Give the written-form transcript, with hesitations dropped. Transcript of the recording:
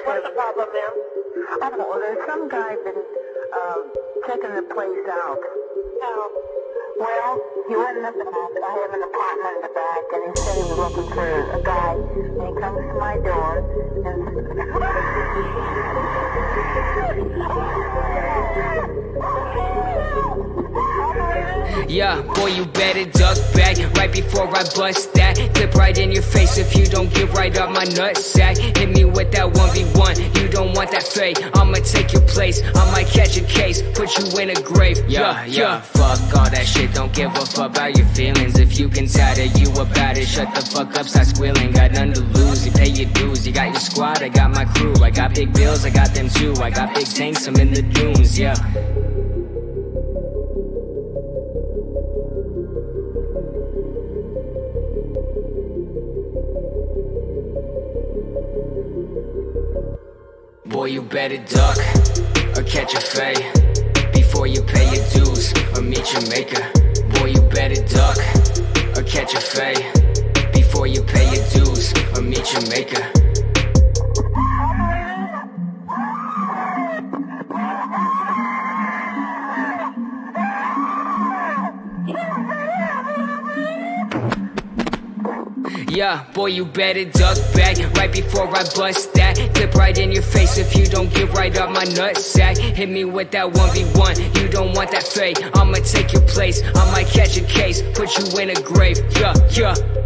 What's the problem, ma'am? Oh, well, there's some guy been checking the place out. No. Well, he wasn't up in that, but I have an apartment in the back, and he said he was looking for a guy, and he comes to my door, Yeah, boy, you better duck back right before I bust that clip right in your face if you don't get right up my nutsack. Hit me with that 1v1, you don't want that fake. I'ma take your place, I might catch a case, put you in a grave. Yeah, fuck all that shit, don't give a fuck about your feelings. If you can tell that you about it, shut the fuck up, stop squealing. Got nothing to lose, you pay your dues. You got your squad, I got my crew. I got big bills, I got them too. I got big tanks, I'm in the dunes, yeah. Boy, you better duck or catch a fade before you pay your dues or meet your maker. Boy, you better duck or catch a fade before you pay your dues or meet your maker. Yeah, boy, you better duck back right before I bust that clip right in your face if you don't get right up my nutsack. Hit me with that 1v1, you don't want that fake. I'ma take your place, I might catch a case, put you in a grave. Yeah.